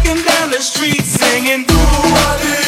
walking down the street singing, do what it